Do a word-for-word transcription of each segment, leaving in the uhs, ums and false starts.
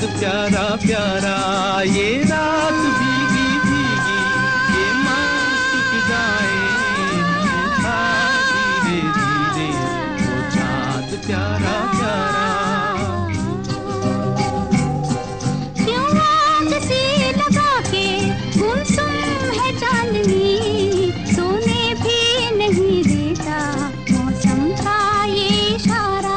प्यारा प्यारा, ये रात भीगी भीगी, ये मस्त फिजाएं, उठा धीरे धीरे वो चाँद प्यारा प्यारा। क्यों आग सी लगा के गुमसुम है चांदनी, सोने भी नहीं देता मौसम का ये इशारा।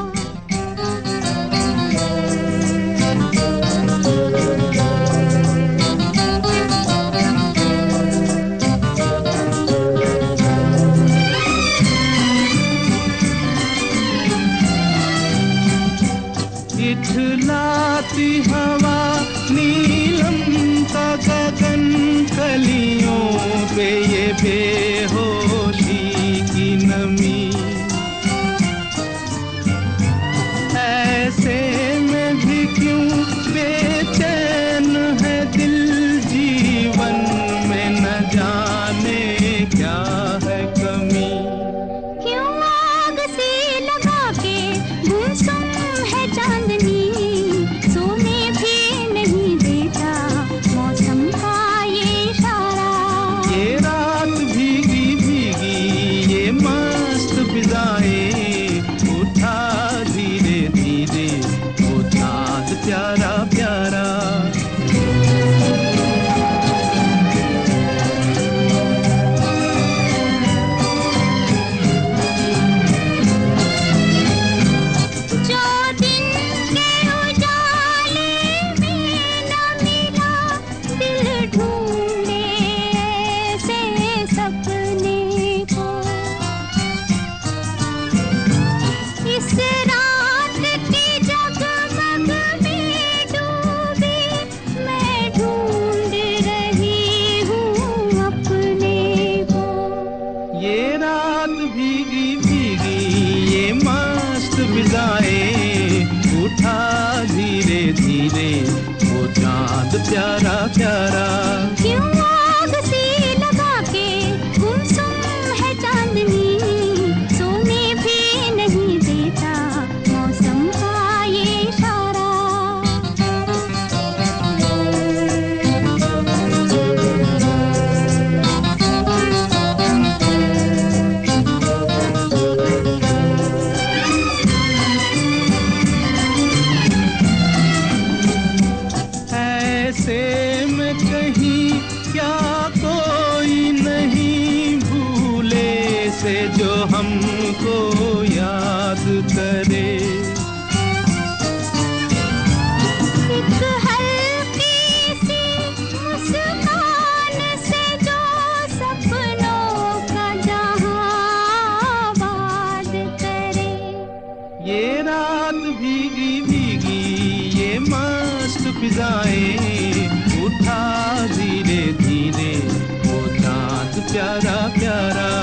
इठलाती हवा नीलम का गगन, कलियों पे ये बेहोशी की नमी, ऐसे में भी क्यों बेचैन है दिल, जीवन में न जाने क्या है कमी। क्यों आग सी लगा के गुमसुम है चांदनी, सोने भी नहीं देता मौसम का ये इशारा। ये रात भीगी भीगी, ये मस्त फिजाएं, उठा धीरे धीरे वो चाँद प्यारा प्यारा। जो दिन के उजाले में न मिला, दिल ढूंढे ऐसे सपने को। इस रात की जगमग में डूबी, मैं ढूंढ रही हूँ अपने को। ये रात भीगी भीगी, ये मस्त फिजाएं, उठा धीरे धीरे वो चाँद प्यारा प्यारा। क्यों आग सी लगा के गुमसुम है चांदनी, सोने भी नहीं देता मौसम का ये इशारा। ऐसे में कहीं क्या कोई नहीं भूले से जो हमको याद करे। एक हल्की सी मुस्कान से जो सपनों का जहां आबाद करे। ये रात भीगी भीगी, ये मस्त फिजाएं, उठा धीरे धीरे वो चाँद प्यारा प्यारा।